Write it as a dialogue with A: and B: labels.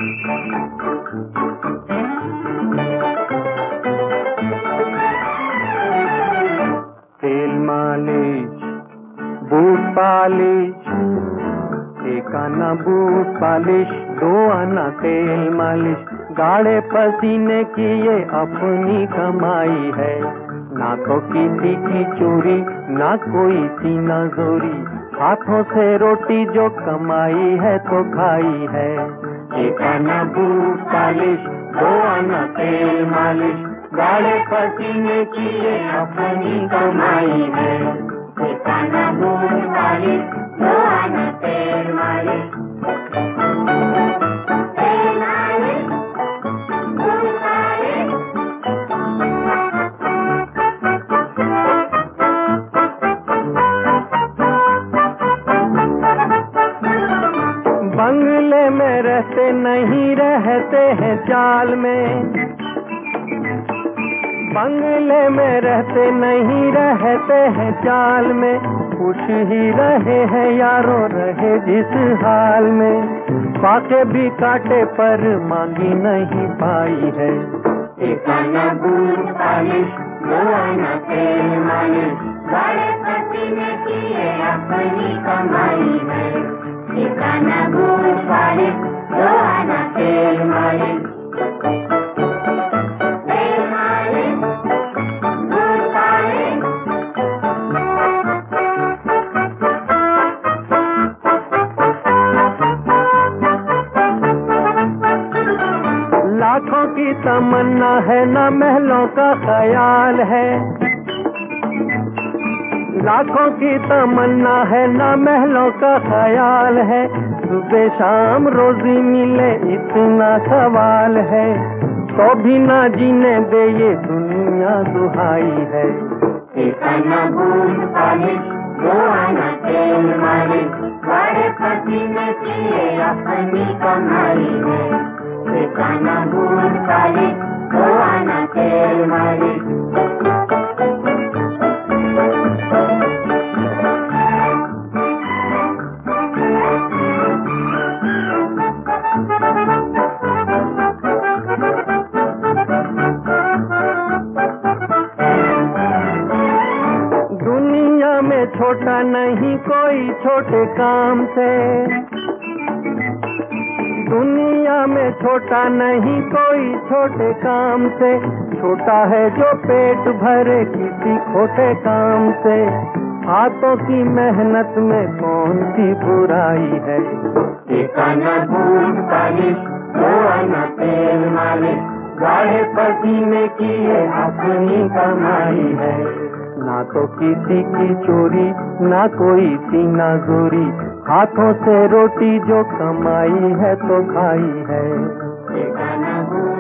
A: तेल मालिश, boot polish, एक आना बूट पालिश, 2 आना तेल मालिश। गाढ़े पसीने की ये अपनी कमाई है, ना तो किसी की चोरी, ना कोई सीना जोरी। हाथों से रोटी जो कमाई है तो खाई है। एक आना बूट पालिश, 2 आना तेल मालिश। गाढ़े पसीने की ये अपनी कमाई है। एक आना बूट पालिश, 2 आना तेल मालिश। बंगले में रहते नहीं, रहते हैं चाल में। बंगले में रहते नहीं, रहते हैं चाल में। खुश ही रहे हैं यारों, रहे जिस हाल में। पाके भी काटे पर मांगी नहीं पाई है। एक आना बूट पालिश, 2 आना तेल मालिश। गाढ़े पसीने की ये अपनी कमाई है। एक आना बूट पालिश, 2 आना तेल मालिश। लाखों की तमन्ना है, ना महलों का ख्याल है। लाखों की तमन्ना है, ना महलों का ख्याल है। सुबह शाम रोजी मिले इतना सवाल है, तो भी ना जीने दे ये दुनिया दुहाई है। एक आना बूट पालिश, 2 आना तेल मालिश। गाढ़े पसीने की ये अपनी कमाई है। एक आना बूट पालिश, 2 आना तेल मालिश। दुनिया में छोटा नहीं कोई छोटे काम से। दुनिया में छोटा नहीं कोई छोटे काम से। छोटा है जो पेट भरे किसी खोटे काम से। हाथों की मेहनत में कौन सी बुराई है। एक आना बूट पालिश, 2 आना तेल मालिश। गाढ़े पसीने की ये अपनी कमाई है, ना तो किसी की चोरी, ना कोई सीना जोरी। हाथों से रोटी जो कमाई है तो खाई है। एक आना